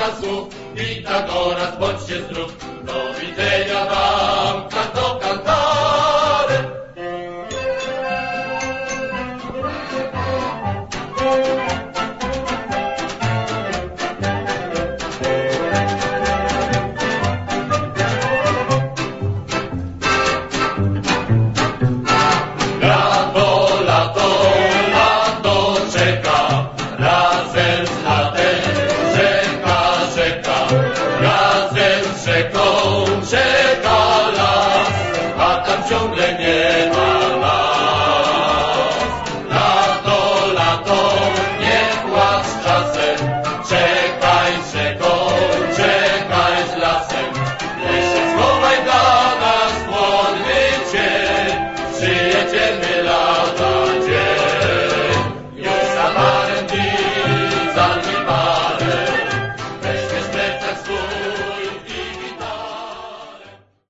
kilka słów. Pitagoras, bądźcie zdrów. Do widzenia wam, canto cantare. Lato czeka, razem z latem rzeka, razem z rzeką czeka las, a tam ciągle nie ma nas. Lato, nie płacz czasem, czekaj z rzeką, czekaj z lasem, jeszcze schowaj dla nas chłodny cień, przyjedziemy